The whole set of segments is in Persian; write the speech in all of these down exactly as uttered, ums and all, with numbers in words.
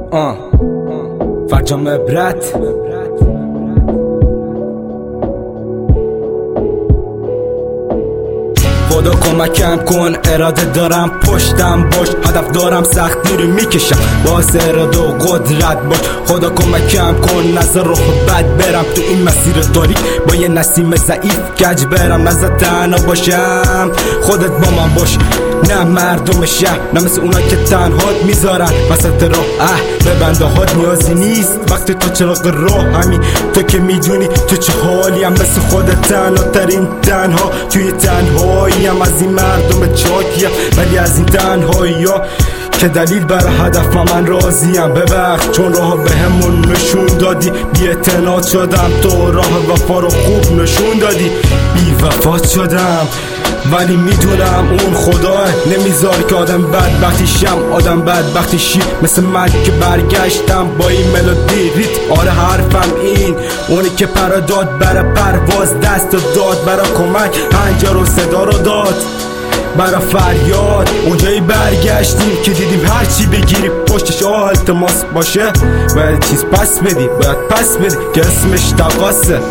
آه فرجام عبرت. خدا کمکم کن، اراده دارم پشتم باش، هدف دارم سختی رو میکشم باعث اراده و قدرت باش. خدا کمکم کن نظر رو بد برم تو این مسیر تاریک، با یه نسیم ضعیف گج برم، نظر تنها باشم خودت با من باش، نه مردم شهر، نه مثل اونا که تنهات میذارن وسط راه. اه به بنده هات نیازی نیست وقتی تو چراغ راه همی، تو که میدونی تو چه حالی هم، مثل خودت تنها ترین تنها توی تنهایی هم، از این مردم چاکیم ولی از این تنهایی ها که دلیل بر هدف من راضیم. ببخش چون راه به همون نشون دادی، بی اعتناد شدم، تو راه وفا رو خوب نشون دادی، بی وفا شدم ولی میدونم اون خداه نمیذار که آدم بدبختی شم، آدم بدبختی شی مثل من که برگشتم با این ملودی ریت. آره حرفم این اونی که پر داد برا پرواز، دست داد برا کمک، هنجر و صدا رو داد برا فریاد. اونجایی برگشتیم که دیدیم هرچی بگیری پشتش آه التماس باشه، باید چیز پس بدی، باید پس بدی که اسمش تقاصه.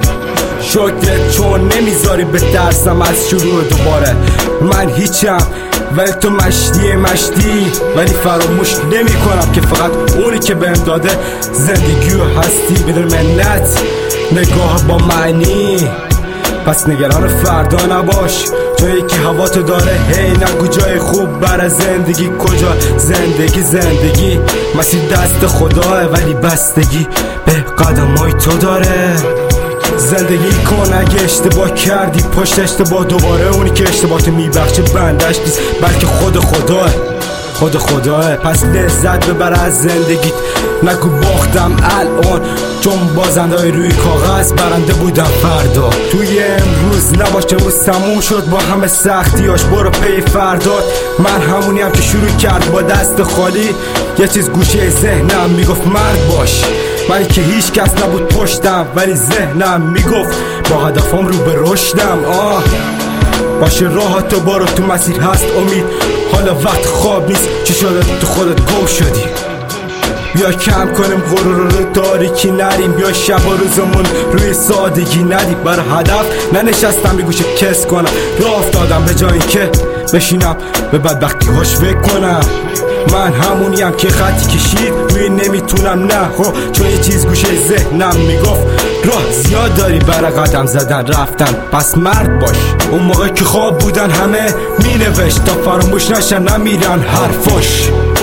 شکرت چون نمیذاری به ترسم از شروع دوباره، من هیچم ولی تو مشتی مشتی، ولی فراموش نمی کنم که فقط اونی که بهم داده زندگی و هستی بدون منت، نگاه با معنی. پس نگران فردا نباش، جایی که هوا تو داره، هی نگو جای خوب برای زندگی کجا. زندگی زندگی مسیر دست خداه ولی بستگی به قدمای تو داره. زندگی کن اگه اشتباه کردی پشت اشتباه دوباره، اونی که اشتباه تو میبخشه بندش نیست بلکه خود خداه، خود خداه. پس لذت ببر از زندگیت، نگو باختم الان چون بازنده های روی کاغذ برنده بودم فردا. توی امروز نباش امروز تموم شد با همه سختیاش، برو پی فردات. من همونی هم که شروع کرد با دست خالی، یه چیز گوشه ذهنم میگفت مرد باش، ولی که هیچ کس نبود پشتم، ولی ذهنم میگفت با هدفم رو به رشدم. آه باشه راه تو برو، تو مسیر هست امید، حالا وقت خواب نیست، چی شده تو خودت گم شدی. بیا کم کنیم غرور رو تاریکی نریم، بیا شب و روزمون روی سادگی ندیم، بر هدف ننشستم به گوشه کس کنم، راه افتادم به جایی که بشینم به بدبختی هاش فکر کنم. من همونیم که خطی کشید روی نمیتونم نه خب، چون یه چیز گوشه ذهنم میگفت راه زیاد داری برای قدم زدن رفتن، پس مرد باش. اون موقع که خواب بودن همه مینوشت تا فراموش نشن نمیرن حرفاش.